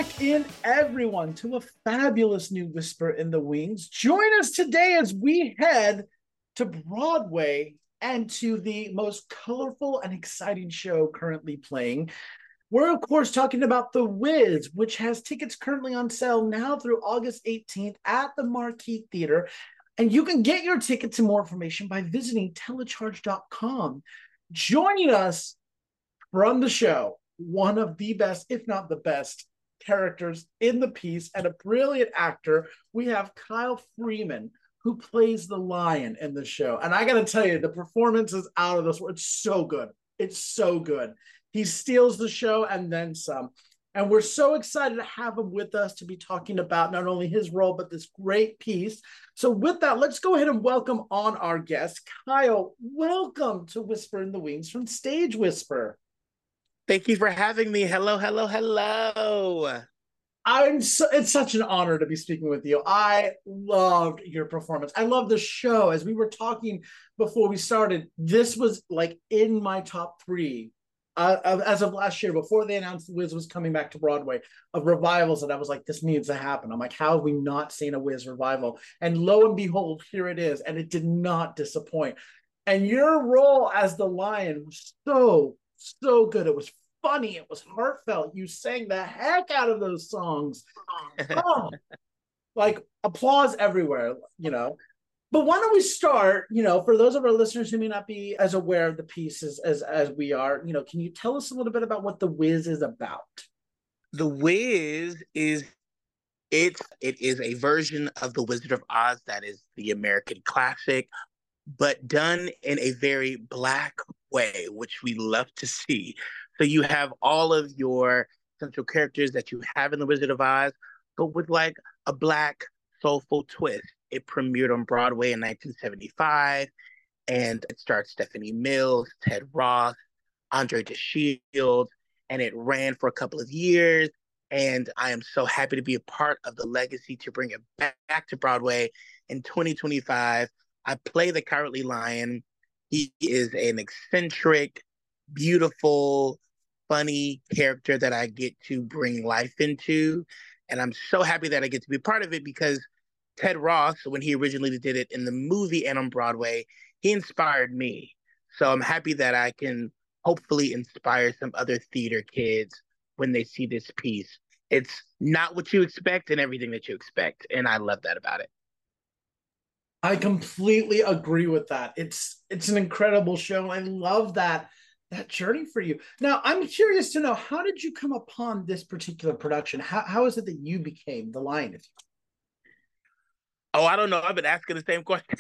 back in, everyone, to a fabulous new Whisper in the Wings. Join us today as we head to Broadway and to the most colorful and exciting show currently playing. We're, of course, talking about The Wiz, which has tickets currently on sale now through August 18th at the Marquee Theater. And you can get your tickets and more information by visiting telecharge.com. Joining us from the show, one of the best, if not the best, characters in the piece and a brilliant actor. We have Kyle Freeman, who plays the lion in the show. And I got to tell you, the performance is out of this world. It's so good. It's so good. He steals the show and then some. And we're so excited to have him with us to be talking about not only his role, but this great piece. So with that, let's go ahead and welcome on our guest. Kyle, welcome to Whisper in the Wings from Stage Whisper. Thank you for having me. Hello, hello, hello. It's such an honor to be speaking with you. I loved your performance. I love the show. As we were talking before we started, this was like in my top three as of last year, before they announced The Wiz was coming back to Broadway, of revivals that I was like, this needs to happen. I'm like, how have we not seen a Wiz revival? And lo and behold, here it is. And it did not disappoint. And your role as the lion was so good. It was funny. It was heartfelt. You sang the heck out of those songs. Oh, like applause everywhere, you know. But why don't we start, for those of our listeners who may not be as aware of the piece as we are, can you tell us a little bit about what The Wiz is about? The Wiz it is a version of The Wizard of Oz that is the American classic, but done in a very Black way, which we love to see. So you have all of your central characters that you have in The Wizard of Oz, but with like a Black soulful twist. It premiered on Broadway in 1975, and it starred Stephanie Mills, Ted Ross, Andre DeShields, and it ran for a couple of years. And I am so happy to be a part of the legacy to bring it back to Broadway in 2025. I play the Cowardly Lion. He is an eccentric, beautiful, funny character that I get to bring life into. And I'm so happy that I get to be part of it because Ted Ross, when he originally did it in the movie and on Broadway, he inspired me. So I'm happy that I can hopefully inspire some other theater kids when they see this piece. It's not what you expect and everything that you expect. And I love that about it. I completely agree with that. It's an incredible show. I love that journey for you. Now, I'm curious to know, how did you come upon this particular production? How is it that you became the lion? If you Oh, I don't know. I've been asking the same question.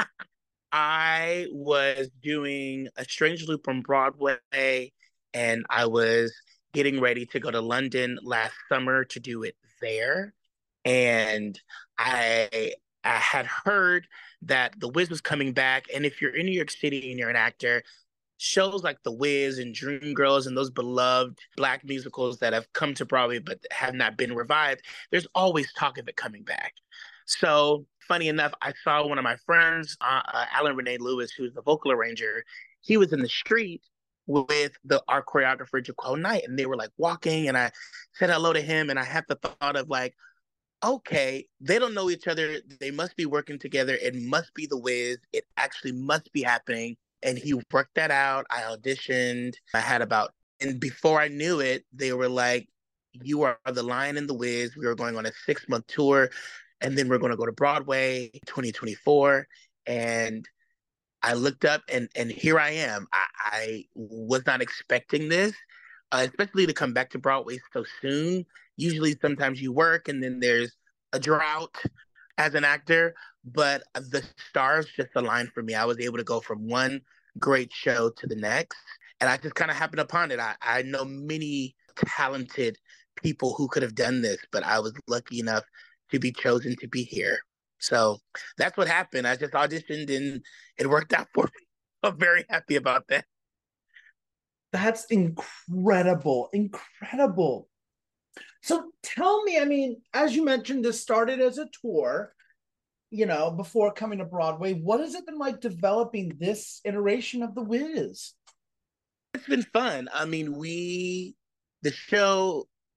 I was doing A Strange Loop on Broadway, and I was getting ready to go to London last summer to do it there. And I had heard that The Wiz was coming back. And if you're in New York City and you're an actor, shows like The Wiz and Dreamgirls and those beloved Black musicals that have come to Broadway but have not been revived, there's always talk of it coming back. So, funny enough, I saw one of my friends, Alan Renee Lewis, who's the vocal arranger. He was in the street with our choreographer, Jaquel Knight, and they were like walking, and I said hello to him, and I had the thought of like, okay, they don't know each other. They must be working together. It must be The Wiz. It actually must be happening. And he worked that out. I auditioned. And before I knew it, they were like, you are the Lion in The Wiz. We were going on a 6-month tour, and then we're going to go to Broadway 2024. And I looked up, and here I am. I was not expecting this, especially to come back to Broadway so soon. Usually, sometimes you work, and then there's a drought as an actor, but the stars just aligned for me. I was able to go from one great show to the next, and I just kind of happened upon it. I know many talented people who could have done this, but I was lucky enough to be chosen to be here. So that's what happened. I just auditioned and it worked out for me. I'm very happy about that. That's incredible, incredible. So tell me, I mean, as you mentioned, this started as a tour, before coming to Broadway. What has it been like developing this iteration of The Wiz? It's been fun. I mean, the show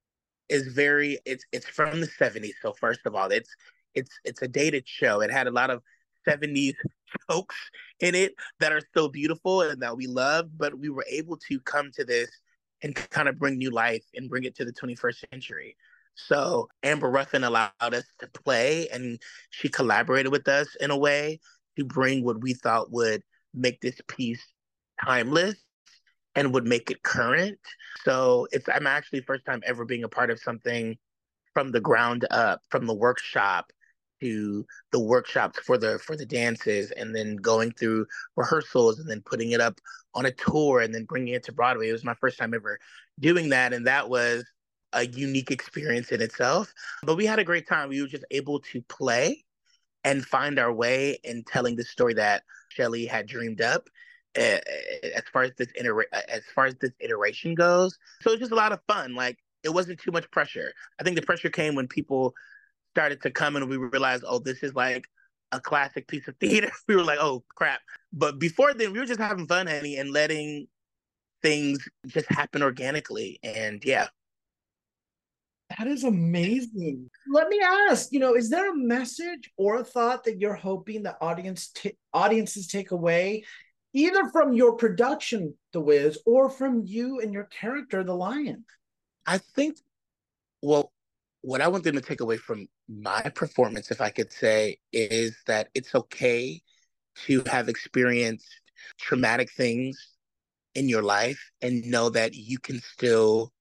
is very it's from the 70s. So first of all, it's a dated show. It had a lot of 70s jokes in it that are still beautiful and that we love, but we were able to come to this and kind of bring new life and bring it to the 21st century. So Amber Ruffin allowed us to play, and she collaborated with us in a way to bring what we thought would make this piece timeless and would make it current. So it's I'm actually first time ever being a part of something from the ground up, from the workshop to the workshops for the dances, and then going through rehearsals, and then putting it up on a tour, and then bringing it to Broadway. It was my first time ever doing that, and that was a unique experience in itself. But we had a great time. We were just able to play and find our way in telling the story that Shelley had dreamed up. As far as as far as this iteration goes, so it's just a lot of fun. Like, it wasn't too much pressure. I think the pressure came when people started to come and we realized, oh, this is like a classic piece of theater. We were like, oh crap. But before then, we were just having fun, honey, and letting things just happen organically. And yeah. That is amazing. Let me ask, is there a message or a thought that you're hoping the audiences take away, either from your production, The Wiz, or from you and your character, the Lion? I think, well, what I want them to take away from my performance, if I could say, is that it's okay to have experienced traumatic things in your life and know that you can still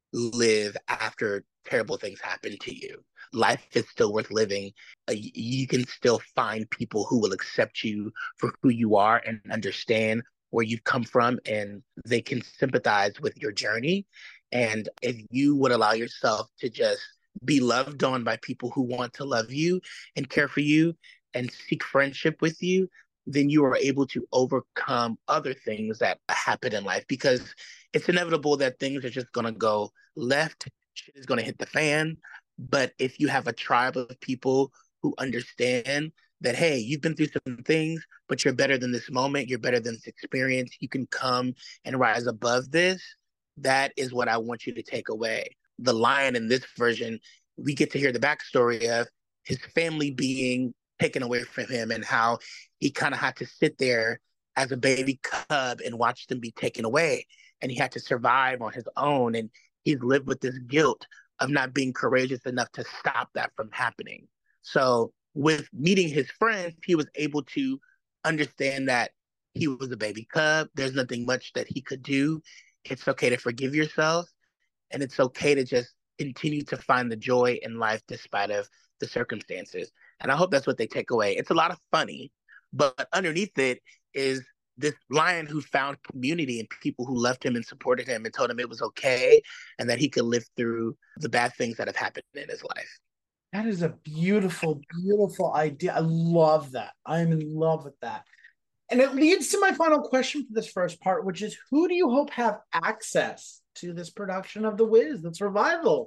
live after terrible things happen to you. Life is still worth living. You can still find people who will accept you for who you are and understand where you've come from, and they can sympathize with your journey. And if you would allow yourself to just be loved on by people who want to love you and care for you and seek friendship with you, then you are able to overcome other things that happen in life, because it's inevitable that things are just going to go left. Shit is going to hit the fan. But if you have a tribe of people who understand that, hey, you've been through some things, but you're better than this moment, you're better than this experience, you can come and rise above this. That is what I want you to take away. The Lion in this version, we get to hear the backstory of his family being taken away from him and how he kind of had to sit there as a baby cub and watch them be taken away. And he had to survive on his own. And he's lived with this guilt of not being courageous enough to stop that from happening. So with meeting his friends, he was able to understand that he was a baby cub. There's nothing much that he could do. It's okay to forgive yourself, and it's okay to just continue to find the joy in life despite of the circumstances. And I hope that's what they take away. It's a lot of funny, but underneath it is this lion who found community and people who loved him and supported him and told him it was okay and that he could live through the bad things that have happened in his life. That is a beautiful, beautiful idea. I love that. I'm in love with that. And it leads to my final question for this first part, which is, who do you hope have access to this production of The Wiz, this revival?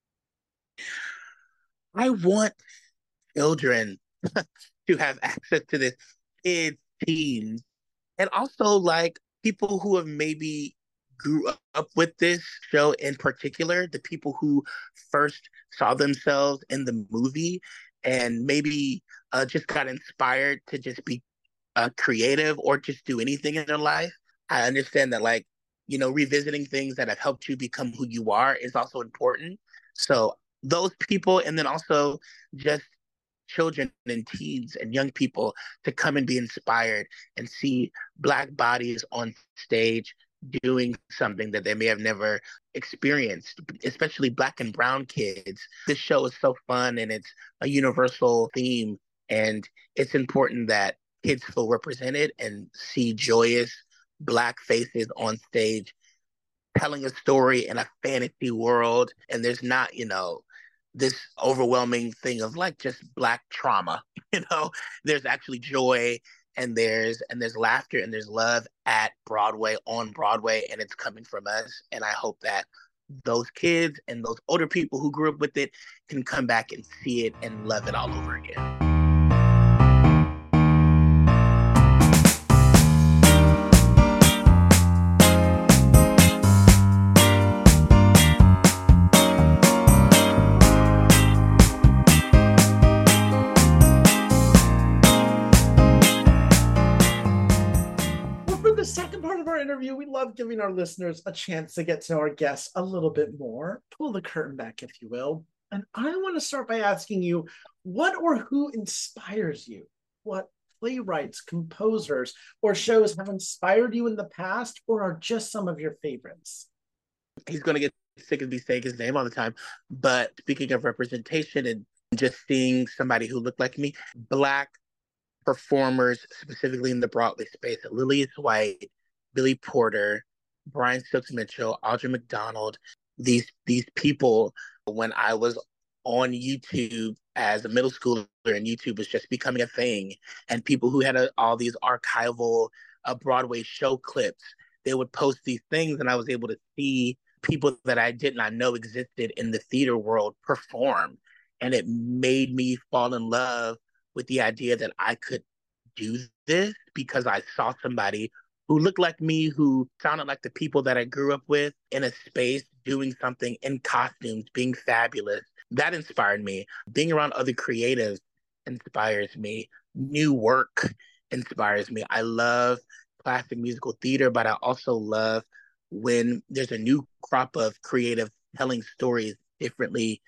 I want children to have access to this, kids, teens, and also like people who have maybe grew up with this show in particular, the people who first saw themselves in the movie and maybe just got inspired to just be creative or just do anything in their life. I understand that, like, revisiting things that have helped you become who you are is also important. So those people, and then also just children and teens and young people to come and be inspired and see Black bodies on stage doing something that they may have never experienced, especially Black and brown kids. This show is so fun, and it's a universal theme, and it's important that kids feel represented and see joyous Black faces on stage telling a story in a fantasy world. And there's not, this overwhelming thing of like just Black trauma. There's actually joy, and there's laughter, and there's love at Broadway, on Broadway, and it's coming from us. And I hope that those kids and those older people who grew up with it can come back and see it and love it all over again. interview, we love giving our listeners a chance to get to know our guests a little bit more. Pull the curtain back, if you will. And I want to start by asking you, what or who inspires you? What playwrights, composers, or shows have inspired you in the past or are just some of your favorites? He's going to get sick of me saying his name all the time. But speaking of representation and just seeing somebody who looked like me, Black performers, specifically in the Broadway space, Lillian White, Billy Porter, Brian Stokes Mitchell, Audra McDonald, these people, when I was on YouTube as a middle schooler and YouTube was just becoming a thing, and people who had all these archival Broadway show clips, they would post these things, and I was able to see people that I did not know existed in the theater world perform. And it made me fall in love with the idea that I could do this because I saw somebody who looked like me, who sounded like the people that I grew up with in a space doing something in costumes, being fabulous. That inspired me. Being around other creatives inspires me. New work inspires me. I love classic musical theater, but I also love when there's a new crop of creative telling stories differently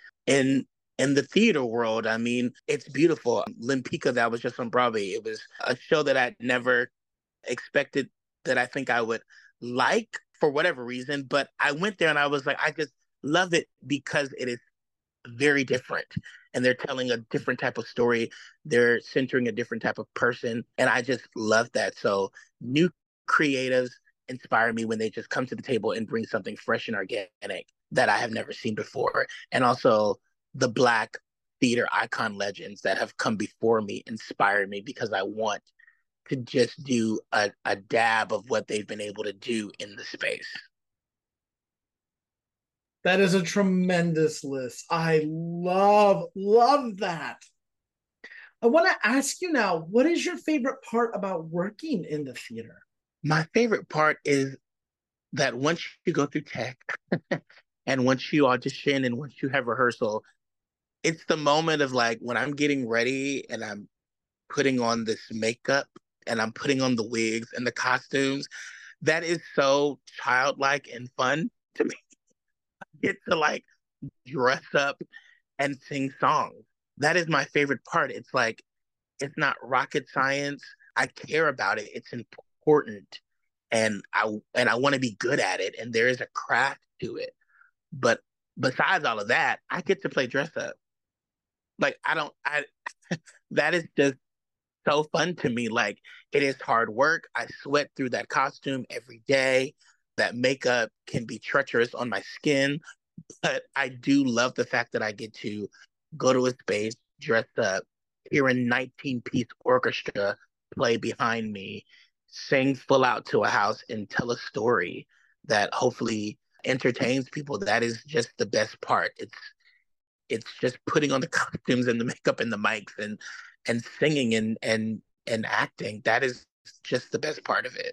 in the theater world. I mean, it's beautiful. Limpika, that was just on Broadway. It was a show that I'd never expected that I think I would like for whatever reason. But I went there and I was like, I just love it because it is very different. And they're telling a different type of story. They're centering a different type of person. And I just love that. So new creatives inspire me when they just come to the table and bring something fresh and organic that I have never seen before. And also the Black theater icon legends that have come before me inspire me because I want to just do a dab of what they've been able to do in the space. That is a tremendous list. I love that. I want to ask you now, what is your favorite part about working in the theater? My favorite part is that once you go through tech and once you audition and once you have rehearsal, it's the moment of like when I'm getting ready and I'm putting on this makeup and I'm putting on the wigs and the costumes. That is so childlike and fun to me. I get to like dress up and sing songs. That is my favorite part. It's like, it's not rocket science. I care about it. It's important. And I want to be good at it. And there is a craft to it. But besides all of that, I get to play dress up. Like I don't I that is just so fun to me. Like it is hard work. I sweat through that costume every day. That makeup can be treacherous on my skin, but I do love the fact that I get to go to a space, dress up, hear a 19-piece orchestra play behind me, sing full out to a house, and tell a story that hopefully entertains people. That is just the best part. It's just putting on the costumes and the makeup and the mics and singing and acting. That is just the best part of it.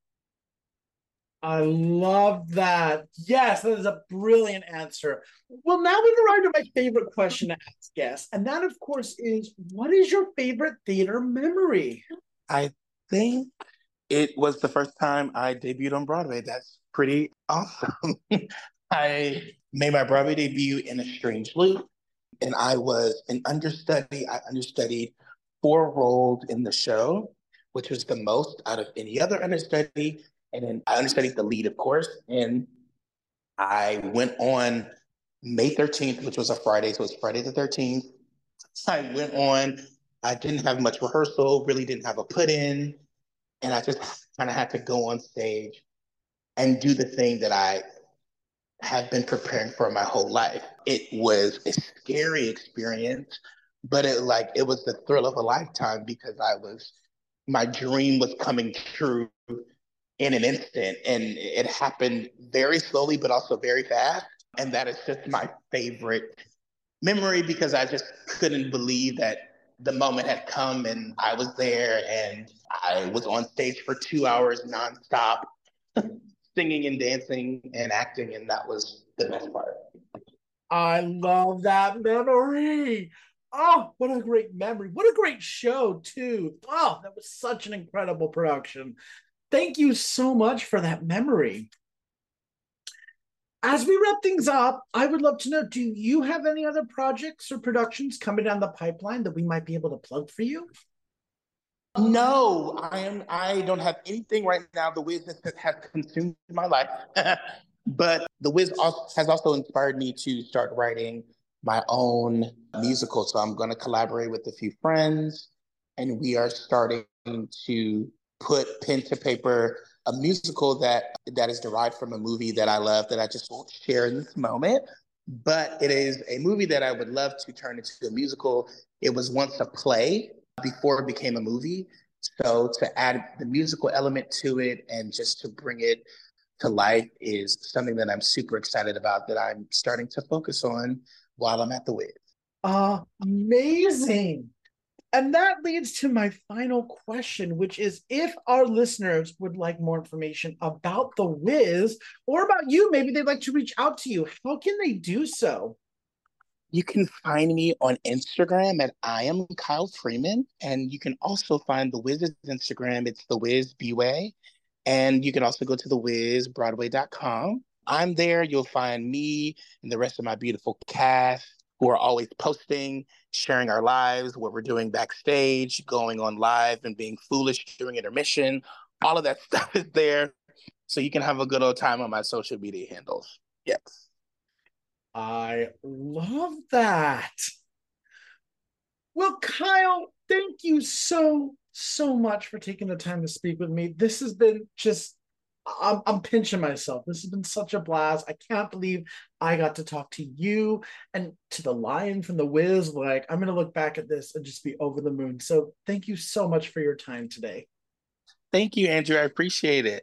I love that. Yes, that is a brilliant answer. Well, now we've arrived at my favorite question to ask guests, and that, of course, is what is your favorite theater memory? I think it was the first time I debuted on Broadway. That's pretty awesome. I made my Broadway debut in A Strange Loop, and I was an understudy. I understudied 4 roles in the show, which was the most out of any other understudy. And then I understudied the lead, of course. And I went on May 13th, which was a Friday. So it was Friday the 13th. I went on, I didn't have much rehearsal, really didn't have a put in. And I just kind of had to go on stage and do the thing that I have been preparing for my whole life. It was a scary experience, but it was the thrill of a lifetime because my dream was coming true in an instant, and it happened very slowly but also very fast. And that is just my favorite memory because I just couldn't believe that the moment had come and I was there and I was on stage for 2 hours nonstop singing and dancing and acting, and that was the best part. I love that memory. Oh, what a great memory. What a great show, too. Oh, that was such an incredible production. Thank you so much for that memory. As we wrap things up, I would love to know, do you have any other projects or productions coming down the pipeline that we might be able to plug for you? No, I don't have anything right now. The Wiz has consumed my life. But The Wiz has also inspired me to start writing my own musical. So I'm going to collaborate with a few friends, and we are starting to put pen to paper a musical that is derived from a movie that I love that I just won't share in this moment. But it is a movie that I would love to turn into a musical. It was once a play before it became a movie. So to add the musical element to it and just to bring it to life is something that I'm super excited about that I'm starting to focus on while I'm at the Wiz. Amazing. And that leads to my final question, which is if our listeners would like more information about The Wiz or about you, maybe they'd like to reach out to you, how can they do so? You can find me on Instagram at I am Kyle Freeman. And you can also find The Wiz's Instagram. It's The Wiz Bway. And you can also go to thewizbroadway.com. I'm there. You'll find me and the rest of my beautiful cast who are always posting, sharing our lives, what we're doing backstage, going on live and being foolish during intermission. All of that stuff is there. So you can have a good old time on my social media handles. Yes. I love that. Well, Kyle, thank you so much for taking the time to speak with me. This has been just, I'm pinching myself. This has been such a blast. I can't believe I got to talk to you and to the lion from The Wiz. Like, I'm going to look back at this and just be over the moon. So, thank you so much for your time today. Thank you, Andrew. I appreciate it.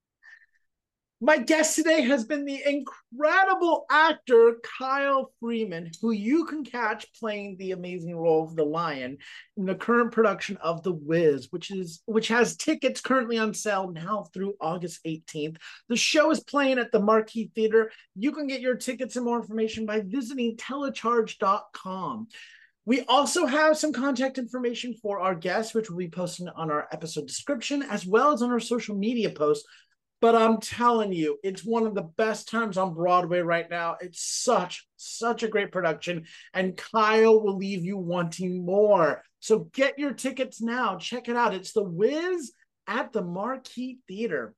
My guest today has been the incredible actor Kyle Freeman, who you can catch playing the amazing role of the Lion in the current production of The Wiz, which has tickets currently on sale now through August 18th. The show is playing at the Marquee Theater. You can get your tickets and more information by visiting telecharge.com. We also have some contact information for our guests, which will be posted on our episode description, as well as on our social media posts. But I'm telling you, it's one of the best times on Broadway right now. It's such a great production, and Kyle will leave you wanting more. So get your tickets now. Check it out. It's The Wiz at the Marquee Theater.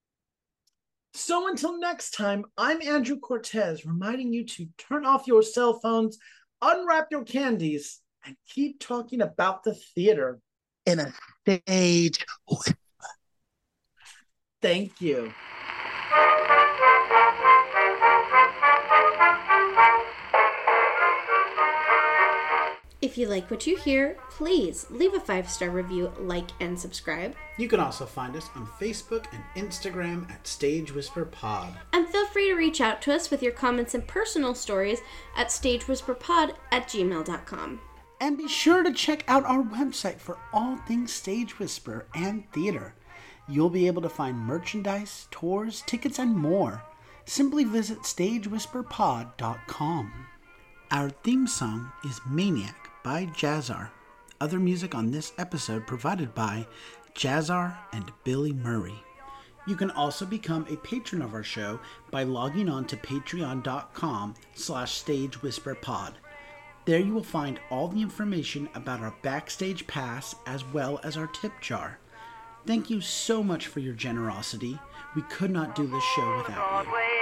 So until next time, I'm Andrew Cortez, reminding you to turn off your cell phones, unwrap your candies, and keep talking about the theater. In a stage. Thank you. If you like what you hear, please leave a 5-star review, like, and subscribe. You can also find us on Facebook and Instagram at Stage Whisper Pod. And feel free to reach out to us with your comments and personal stories at stagewhisperpod@gmail.com. And be sure to check out our website for all things Stage Whisper and theater. You'll be able to find merchandise, tours, tickets, and more. Simply visit stagewhisperpod.com. Our theme song is Maniac by Jazzar. Other music on this episode provided by Jazzar and Billy Murray. You can also become a patron of our show by logging on to patreon.com/stagewhisperpod. There you will find all the information about our backstage pass as well as our tip jar. Thank you so much for your generosity. We could not do this show without you.